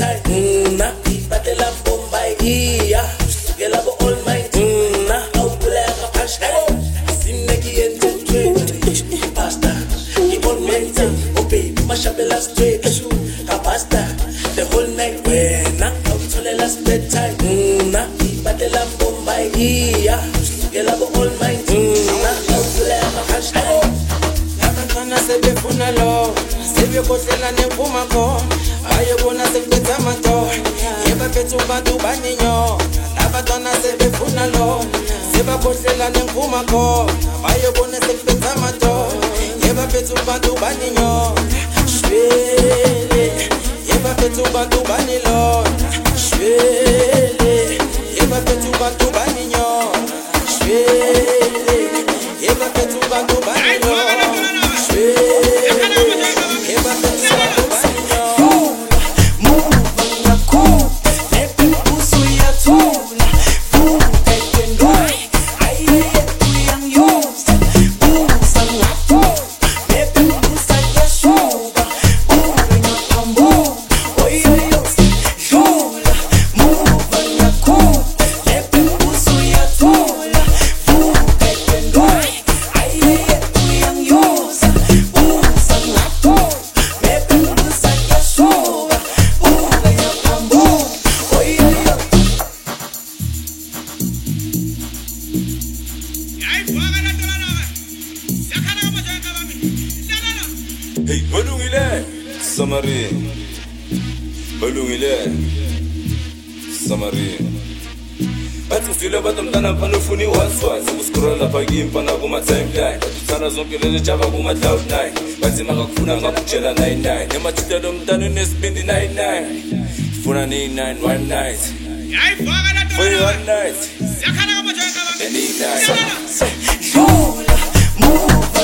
bedtime. Ibatela Bombay, yeah. Sukela bo all night. Awulela hashtag. Simneki entertainment. Pasta, keep on mental. Oh baby, mashabela straight. Kapasta, the whole night. When awulela bedtime. Ibatela Bombay, yeah. Sukela bo all night. Awulela hashtag. Abantwana sebefuna lo, sebekhohlela nephuma khona. Ayebona sekubetha amadoda, yebaphethe ubantu baninyo. Abantwana sebefuna lo, sebakhohlela nephuma khona. Ayebona sekubetha amadoda, yebaphethe ubantu baninyo. Shwele, yebaphethe ubantu banilo. Shwele, yebaphethe ubantu baninyo. Shwele, yebaphethe ubantu banilo. Hey, balungile Samari, balungile Samari. Bathi ufile bathi mntana mfana ufuni waswazi uscrolla phakimpa na kuma timeline. Bathana zonke lezi java kuma cloud 9. Bathi makakufuna ngakutshela 99. Emathita lo mntana unesibindi 99. Funa ni 9 one night. Yayivaka la For one night. Yakhala ngamajoyeka bami. Any night. Move.